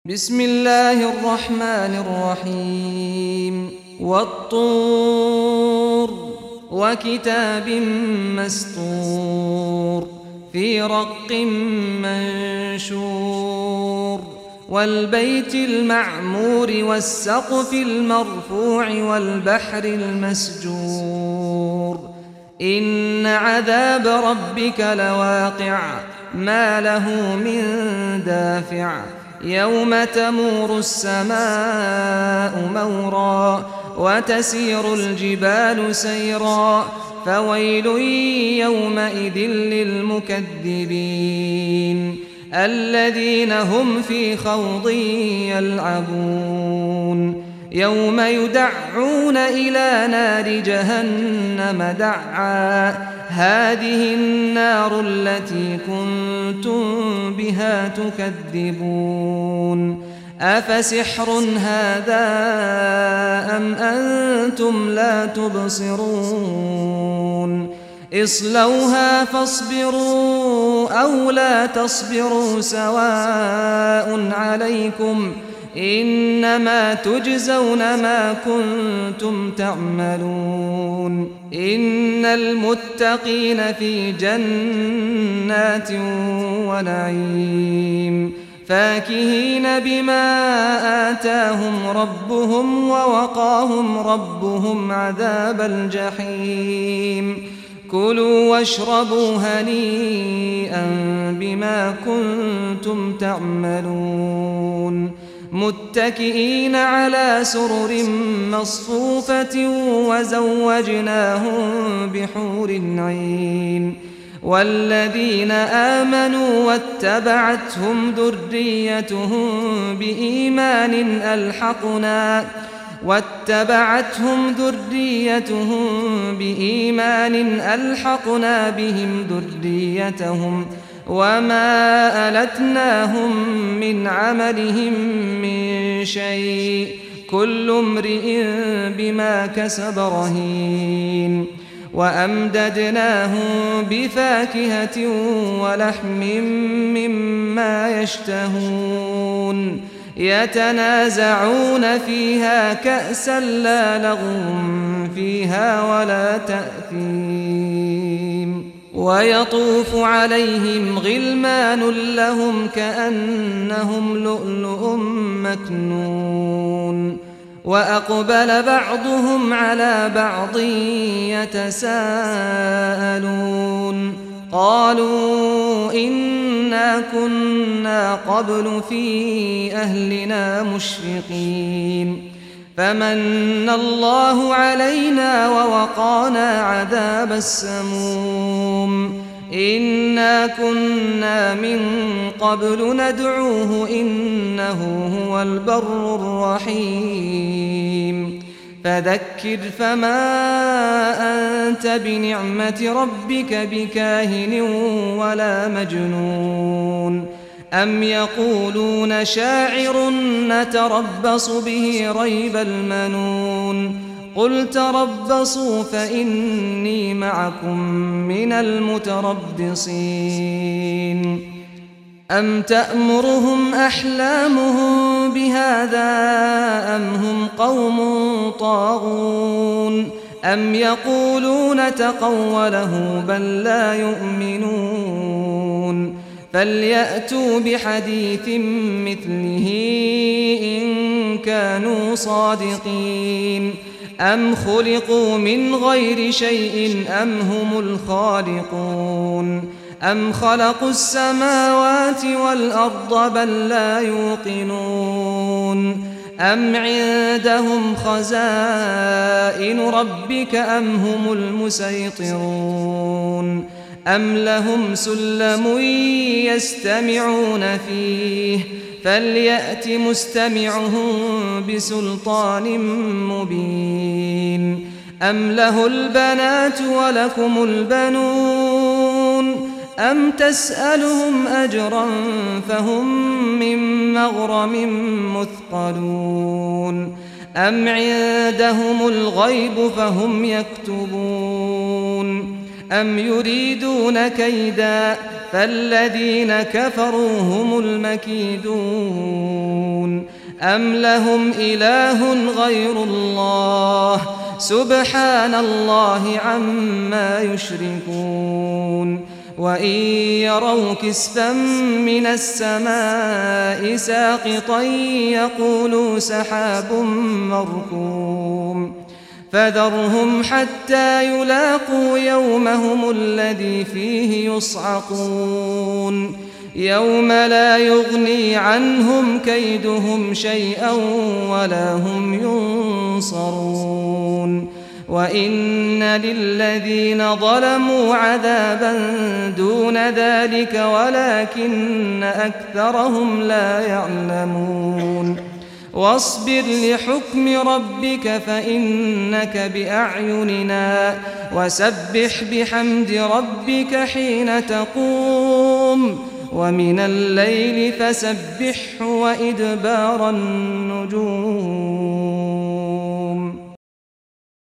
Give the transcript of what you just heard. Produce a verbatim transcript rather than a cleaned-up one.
بسم الله الرحمن الرحيم والطور وكتاب مسطور في رق منشور والبيت المعمور والسقف المرفوع والبحر المسجور إن عذاب ربك لواقع ما له من دافع يوم تمور السماء مورا وتسير الجبال سيرا فويل يومئذ للمكذبين الذين هم في خوض يلعبون يوم يدعون إلى نار جهنم دعا هذه النار التي كنتم بها تكذبون أفسحر هذا أم أنتم لا تبصرون اصلوها فاصبروا أو لا تصبروا سواء عليكم إنما تجزون ما كنتم تعملون إن المتقين في جنات ونعيم فاكهين بما آتاهم ربهم ووقاهم ربهم عذاب الجحيم كلوا واشربوا هنيئا بما كنتم تعملون متكئين على سرر مصفوفة وزوجناهم بحور عين والذين آمنوا واتبعتهم ذريتهم بإيمان ألحقنا واتبعتهم ذريتهم بإيمان ألحقنا بهم ذريتهم وما ألتناهم من عملهم من شيء كل امرئ بما كسب رهين وأمددناهم بفاكهة ولحم مما يشتهون يتنازعون فيها كأسا لا لغو فيها ولا تأثيم ويطوف عليهم غلمان لهم كأنهم لؤلؤ مكنون وأقبل بعضهم على بعض يتساءلون قالوا إنا كنا قبل في أهلنا مشفقين فمن الله علينا ووقانا عذاب السموم إنا كنا من قبل ندعوه إنه هو البر الرحيم فذكر فما أنت بنعمة ربك بكاهن ولا مجنون أم يقولون شاعر نتربص به ريب المنون قل تربصوا فإني معكم من المتربصين أم تأمرهم أحلامهم بهذا أم هم قوم طاغون أم يقولون تقوله بل لا يؤمنون فليأتوا بحديث مثله إن كانوا صادقين أم خلقوا من غير شيء أم هم الخالقون أم خلقوا السماوات والأرض بل لا يوقنون أم عندهم خزائن ربك أم هم المسيطرون أم لهم سلم يستمعون فيه فليأت مستمعهم بسلطان مبين أم له البنات ولكم البنون أم تسألهم أجرا فهم من مغرم مثقلون أم عندهم الغيب فهم يكتبون أم يريدون كيدا فالذين كفروا هم المكيدون أم لهم إله غير الله سبحان الله عما يشركون وإن يروا كسفا من السماء ساقطا يقولوا سحاب مركوم فذرهم حتى يلاقوا يومهم الذي فيه يصعقون يوم لا يغني عنهم كيدهم شيئا ولا هم ينصرون وإن للذين ظلموا عذابا دون ذلك ولكن أكثرهم لا يعلمون واصبر لحكم ربك فإنك بأعيننا وسبح بحمد ربك حين تقوم ومن الليل فسبحه وإدبار النجوم